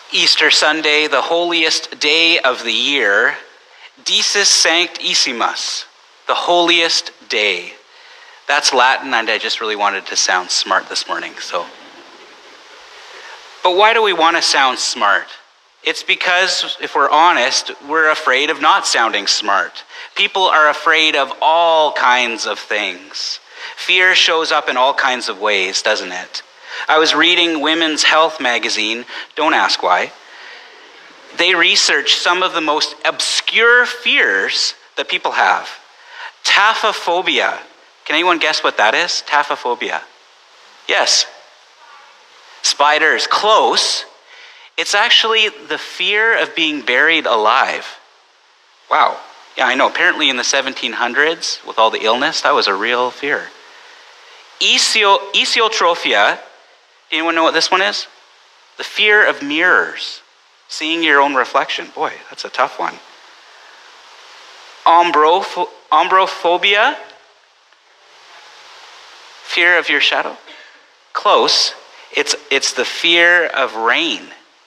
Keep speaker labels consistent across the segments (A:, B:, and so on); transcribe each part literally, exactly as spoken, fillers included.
A: Easter Sunday, the holiest day of the year, Dies Sanctissimus, the holiest day. That's Latin, and I just really wanted to sound smart this morning. So, but why do we want to sound smart? It's because, if we're honest, we're afraid of not sounding smart. People are afraid of all kinds of things. Fear shows up in all kinds of ways, doesn't it? I was reading Women's Health magazine, don't ask why. They researched some of the most obscure fears that people have. Taphophobia. Can anyone guess what that is? Taphophobia. Yes. Spiders. Close. It's actually the fear of being buried alive. Wow. Yeah, I know. Apparently in the seventeen hundreds, with all the illness, that was a real fear. Esio- Esiotrophia. Anyone know what this one is? The fear of mirrors. Seeing your own reflection. Boy, that's a tough one. Ombroph- Ombrophobia. Fear of your shadow. Close. It's it's the fear of rain.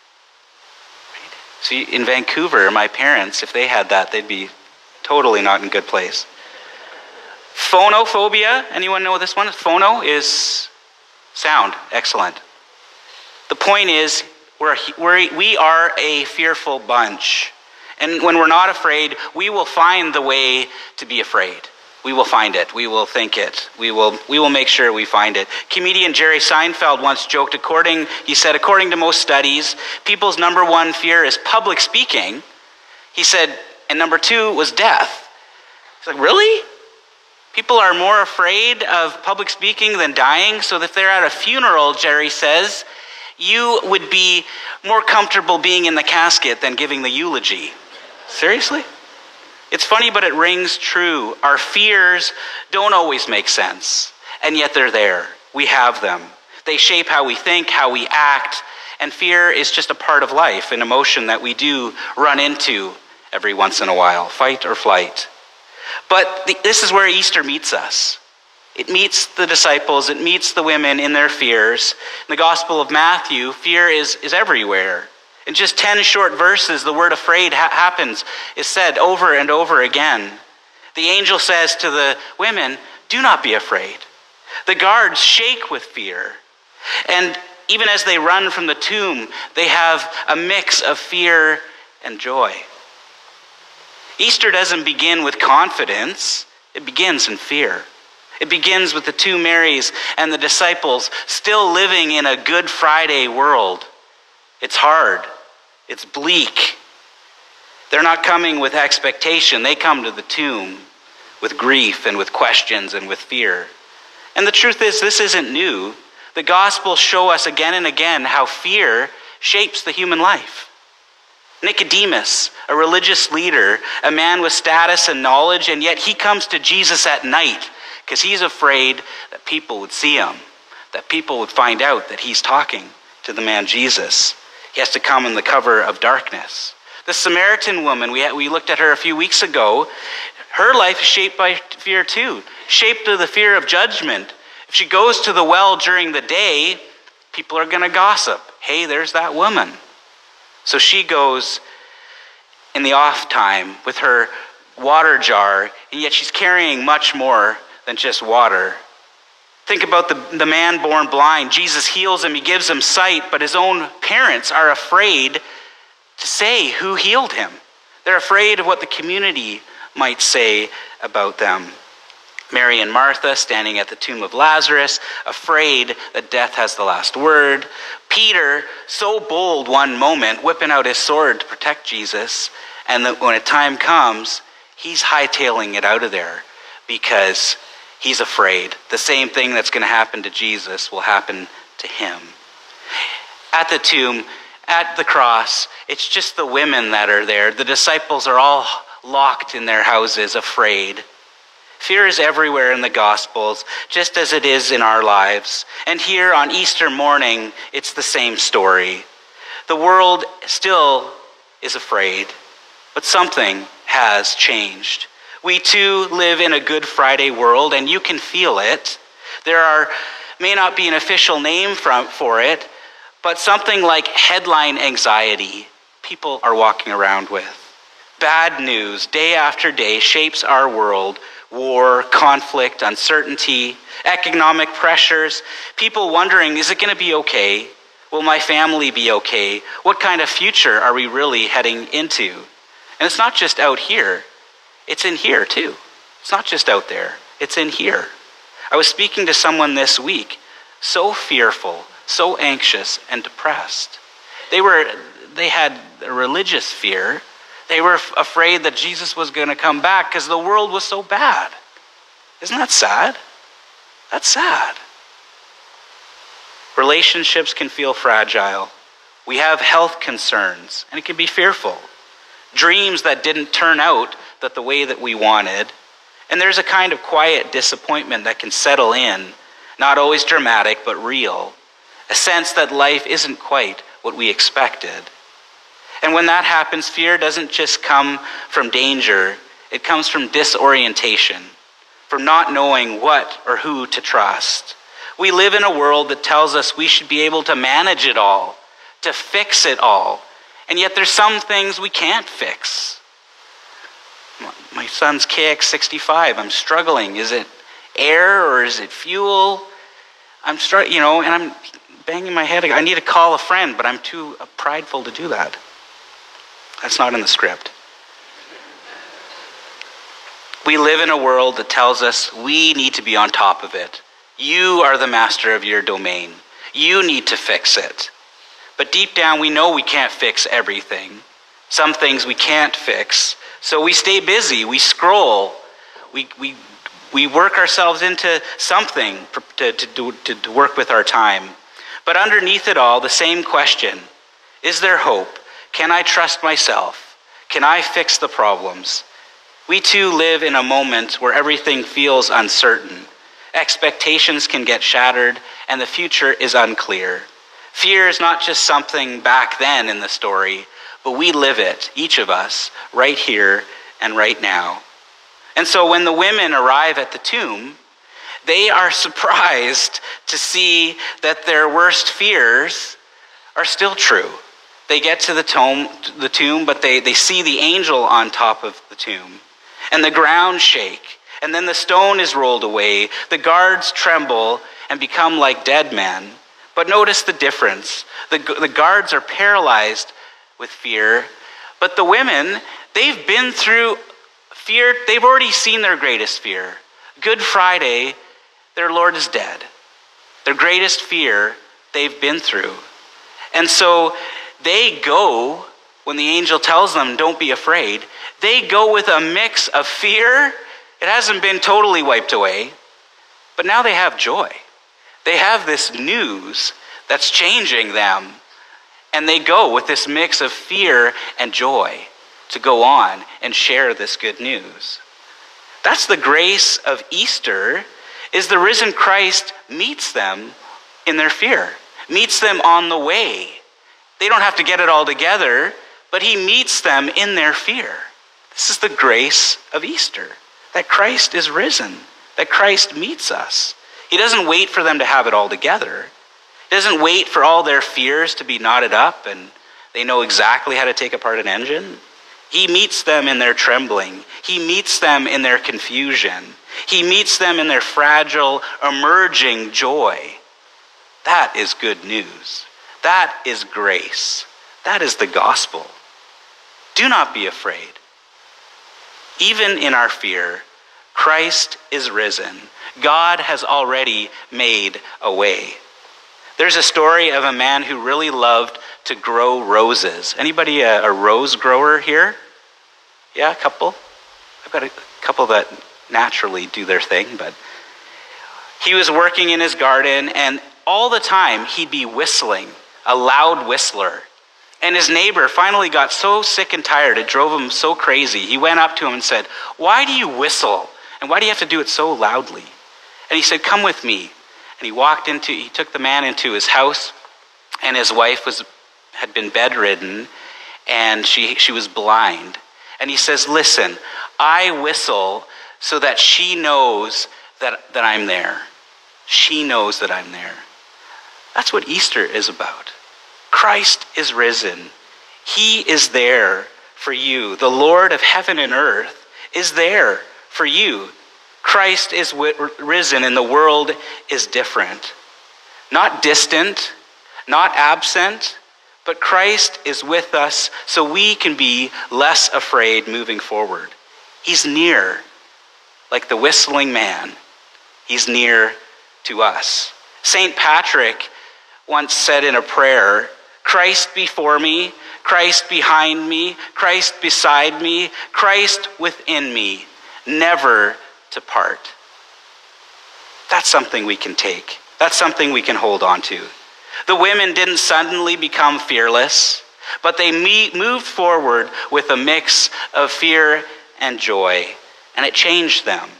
A: So in Vancouver, my parents, if they had that, they'd be totally not in a good place. Phonophobia. Anyone know what this one is? Phono is sound. Excellent. The point is, we're, we're, we are a fearful bunch. And when we're not afraid, we will find the way to be afraid. We will find it. We will think it. We will we will make sure we find it. Comedian Jerry Seinfeld once joked, according, he said, according to most studies, people's number one fear is public speaking. He said, and number two was death. He's like, really? People are more afraid of public speaking than dying, so if they're at a funeral, Jerry says, you would be more comfortable being in the casket than giving the eulogy. Seriously? It's funny, but it rings true. Our fears don't always make sense, and yet they're there. We have them. They shape how we think, how we act, and fear is just a part of life, an emotion that we do run into every once in a while, fight or flight. But the, this is where Easter meets us. It meets the disciples, it meets the women in their fears. In the Gospel of Matthew, fear is, is everywhere. In just ten short verses, the word afraid ha- happens, is said over and over again. The angel says to the women, do not be afraid. The guards shake with fear. And even as they run from the tomb, they have a mix of fear and joy. Easter doesn't begin with confidence, it begins in fear. It begins with the two Marys and the disciples still living in a Good Friday world. It's hard. It's bleak. They're not coming with expectation. They come to the tomb with grief and with questions and with fear. And the truth is, this isn't new. The Gospels show us again and again how fear shapes the human life. Nicodemus, a religious leader, a man with status and knowledge, and yet he comes to Jesus at night because he's afraid that people would see him, that people would find out that he's talking to the man Jesus. He has to come in the cover of darkness. The Samaritan woman, we, we looked at her a few weeks ago, her life is shaped by fear too, shaped to the fear of judgment. If she goes to the well during the day, people are going to gossip. Hey, there's that woman. So she goes in the off time with her water jar, and yet she's carrying much more than just water. Think about the, the man born blind. Jesus heals him, he gives him sight, but his own parents are afraid to say who healed him. They're afraid of what the community might say about them. Mary and Martha standing at the tomb of Lazarus, afraid that death has the last word. Peter, so bold one moment, whipping out his sword to protect Jesus, and that when a time comes, he's hightailing it out of there because he's afraid. The same thing that's going to happen to Jesus will happen to him. At the tomb, at the cross, it's just the women that are there. The disciples are all locked in their houses, afraid. Fear is everywhere in the Gospels, just as it is in our lives. And here on Easter morning, it's the same story. The world still is afraid, but something has changed. We too live in a Good Friday world, and you can feel it. There are may not be an official name from, for it, but something like headline anxiety people are walking around with. Bad news, day after day, shapes our world. War, conflict, uncertainty, economic pressures, people wondering, is it going to be okay? Will my family be okay? What kind of future are we really heading into? And it's not just out here, it's in here too. It's not just out there, it's in here. I was speaking to someone this week, so fearful, so anxious and depressed. They were, they had a religious fear. They were f- afraid that Jesus was going to come back because the world was so bad. Isn't that sad? That's sad. Relationships can feel fragile. We have health concerns, and it can be fearful. Dreams that didn't turn out that the way that we wanted. And there's a kind of quiet disappointment that can settle in, not always dramatic, but real. A sense that life isn't quite what we expected. And when that happens, fear doesn't just come from danger, it comes from disorientation, from not knowing what or who to trust. We live in a world that tells us we should be able to manage it all, to fix it all, and yet there's some things we can't fix. My son's K X sixty-five, I'm struggling. Is it air or is it fuel? I'm struggling, you know, and I'm banging my head. I need to call a friend, but I'm too prideful to do that. That's not in the script. We live in a world that tells us we need to be on top of it. You are the master of your domain. You need to fix it. But deep down, we know we can't fix everything. Some things we can't fix. So we stay busy. We scroll. We we we work ourselves into something to, to, to, to work with our time. But underneath it all, the same question. Is there hope? Can I trust myself? Can I fix the problems? We too live in a moment where everything feels uncertain. Expectations can get shattered, and the future is unclear. Fear is not just something back then in the story, but we live it, each of us, right here and right now. And so when the women arrive at the tomb, they are surprised to see that their worst fears are still true. They get to the tomb, the tomb, but they, they see the angel on top of the tomb. And the ground shake, and then the stone is rolled away. The guards tremble and become like dead men. But notice the difference. The, the guards are paralyzed with fear, but the women, they've been through fear. They've already seen their greatest fear. Good Friday, their Lord is dead. Their greatest fear they've been through. And so they go, when the angel tells them, don't be afraid, they go with a mix of fear. It hasn't been totally wiped away, but now they have joy. They have this news that's changing them, and they go with this mix of fear and joy to go on and share this good news. That's the grace of Easter, is the risen Christ meets them in their fear, meets them on the way. They don't have to get it all together, but he meets them in their fear. This is the grace of Easter, that Christ is risen, that Christ meets us. He doesn't wait for them to have it all together. He doesn't wait for all their fears to be knotted up and they know exactly how to take apart an engine. He meets them in their trembling. He meets them in their confusion. He meets them in their fragile, emerging joy. That is good news. That is grace. That is the gospel. Do not be afraid. Even in our fear, Christ is risen. God has already made a way. There's a story of a man who really loved to grow roses. Anybody a, a rose grower here? Yeah, a couple? I've got a couple that naturally do their thing, but he was working in his garden, and all the time he'd be whistling, a loud whistler. And his neighbor finally got so sick and tired, it drove him so crazy. He went up to him and said, "Why do you whistle? And why do you have to do it so loudly?" And he said, "Come with me." And he walked into, he took the man into his house, and his wife was had been bedridden, and she, she was blind. And he says, "Listen, I whistle so that she knows that, that I'm there. She knows that I'm there." That's what Easter is about. Christ is risen. He is there for you. The Lord of heaven and earth is there for you. Christ is risen and the world is different. Not distant, not absent, but Christ is with us so we can be less afraid moving forward. He's near, like the whistling man. He's near to us. Saint Patrick once said in a prayer, Christ before me, Christ behind me, Christ beside me, Christ within me, never to part. That's something we can take. That's something we can hold on to. The women didn't suddenly become fearless, but they me- moved forward with a mix of fear and joy, and it changed them.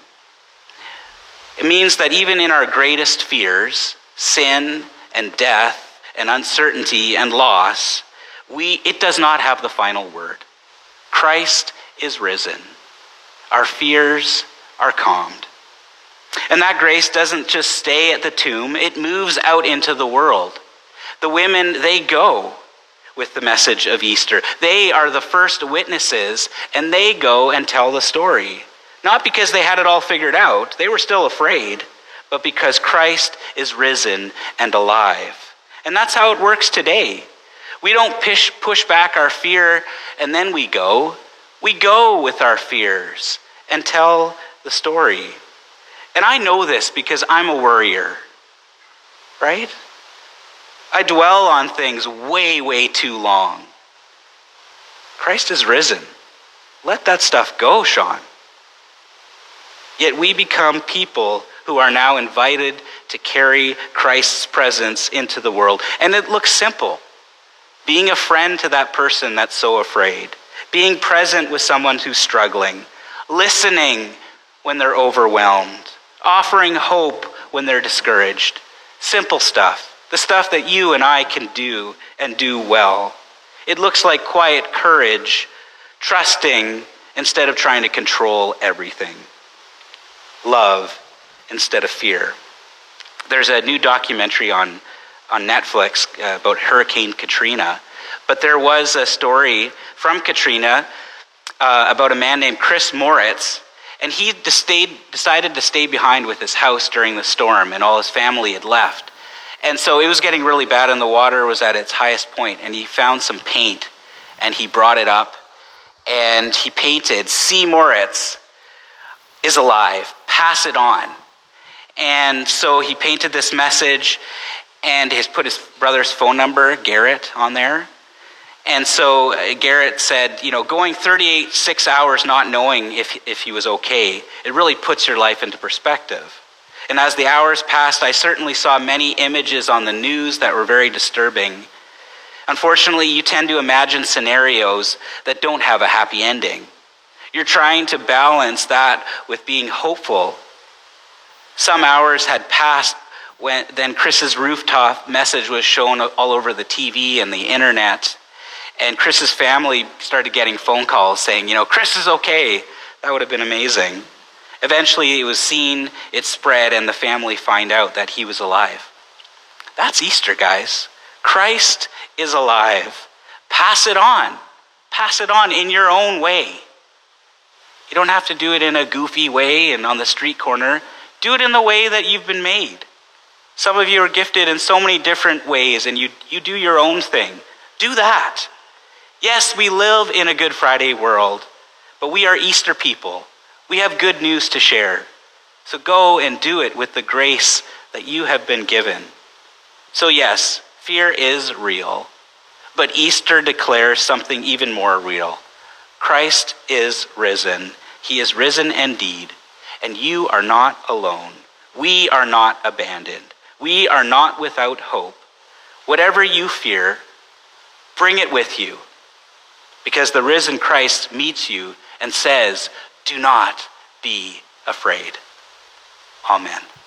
A: It means that even in our greatest fears, sin and death and uncertainty and loss, we it does not have the final word. Christ is risen. Our fears are calmed. And that grace doesn't just stay at the tomb, it moves out into the world. The women, they go with the message of Easter. They are the first witnesses, and they go and tell the story. Not because they had it all figured out, they were still afraid, but because Christ is risen and alive. And that's how it works today. We don't push, push back our fear and then we go. We go with our fears and tell the story. And I know this because I'm a worrier, right? I dwell on things way, way too long. Christ is risen. Let that stuff go, Sean. Yet we become people who are now invited to carry Christ's presence into the world. And it looks simple. Being a friend to that person that's so afraid. Being present with someone who's struggling. Listening when they're overwhelmed. Offering hope when they're discouraged. Simple stuff. The stuff that you and I can do and do well. It looks like quiet courage, trusting instead of trying to control everything. Love instead of fear. There's a new documentary on, on Netflix uh, about Hurricane Katrina, but there was a story from Katrina uh, about a man named Chris Moritz, and he stayed, decided to stay behind with his house during the storm, and all his family had left. And so it was getting really bad and the water was at its highest point, and he found some paint and he brought it up and he painted, "See Moritz is alive, pass it on." And so he painted this message and he's put his brother's phone number, Garrett, on there. And so Garrett said, you know, going thirty-eight, six hours not knowing if, if he was okay, it really puts your life into perspective. And as the hours passed, I certainly saw many images on the news that were very disturbing. Unfortunately, you tend to imagine scenarios that don't have a happy ending. You're trying to balance that with being hopeful. Some hours had passed when then Chris's rooftop message was shown all over the T V and the internet. And Chris's family started getting phone calls saying, you know, Chris is okay. That would have been amazing. Eventually it was seen, it spread, and the family find out that he was alive. That's Easter, guys. Christ is alive. Pass it on. Pass it on in your own way. You don't have to do it in a goofy way and on the street corner. Do it in the way that you've been made. Some of you are gifted in so many different ways, and you, you do your own thing. Do that. Yes, we live in a Good Friday world, but we are Easter people. We have good news to share. So go and do it with the grace that you have been given. So yes, fear is real, but Easter declares something even more real. Christ is risen. He is risen indeed, and you are not alone. We are not abandoned. We are not without hope. Whatever you fear, bring it with you, because the risen Christ meets you and says, "Do not be afraid." Amen.